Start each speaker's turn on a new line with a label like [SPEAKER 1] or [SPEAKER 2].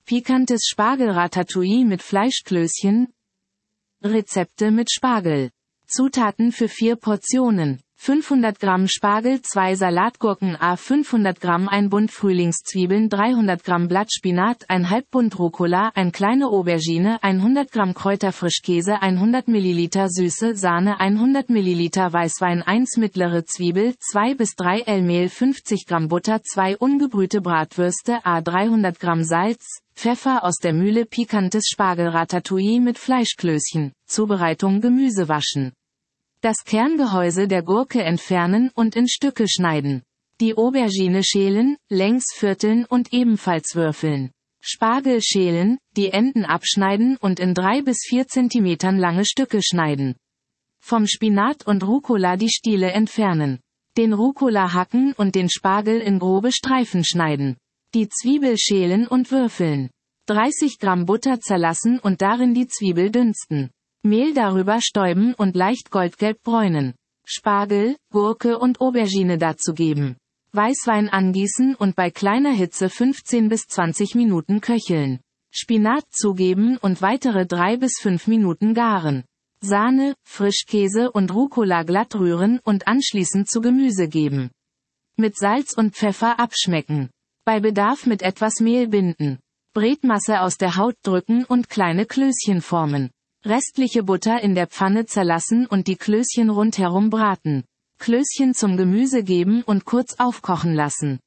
[SPEAKER 1] Pikantes Spargel-Ratatouille mit Fleischklößchen. Rezepte mit Spargel. Zutaten für 4 Portionen. 500 Gramm Spargel, 2 Salatgurken a 500 Gramm, ein Bund Frühlingszwiebeln, 300 Gramm Blattspinat, ein Halbbund Rucola, ein kleine Aubergine, 100 Gramm Kräuterfrischkäse, 100 Milliliter süße Sahne, 100 Milliliter Weißwein, 1 mittlere Zwiebel, 2 bis 3 L Mehl, 50 Gramm Butter, 2 ungebrühte Bratwürste a 300 Gramm Salz, Pfeffer aus der Mühle. Pikantes Spargel-Ratatouille mit Fleischklößchen. Zubereitung: Gemüse waschen. Das Kerngehäuse der Gurke entfernen und in Stücke schneiden. Die Aubergine schälen, längs vierteln und ebenfalls würfeln. Spargel schälen, die Enden abschneiden und in 3 bis 4 cm lange Stücke schneiden. Vom Spinat und Rucola die Stiele entfernen. Den Rucola hacken und den Spargel in grobe Streifen schneiden. Die Zwiebel schälen und würfeln. 30 Gramm Butter zerlassen und darin die Zwiebel dünsten. Mehl darüber stäuben und leicht goldgelb bräunen. Spargel, Gurke und Aubergine dazugeben. Weißwein angießen und bei kleiner Hitze 15 bis 20 Minuten köcheln. Spinat zugeben und weitere 3 bis 5 Minuten garen. Sahne, Frischkäse und Rucola glatt rühren und anschließend zu Gemüse geben. Mit Salz und Pfeffer abschmecken. Bei Bedarf mit etwas Mehl binden. Bretmasse aus der Haut drücken und kleine Klößchen formen. Restliche Butter in der Pfanne zerlassen und die Klößchen rundherum braten. Klößchen zum Gemüse geben und kurz aufkochen lassen.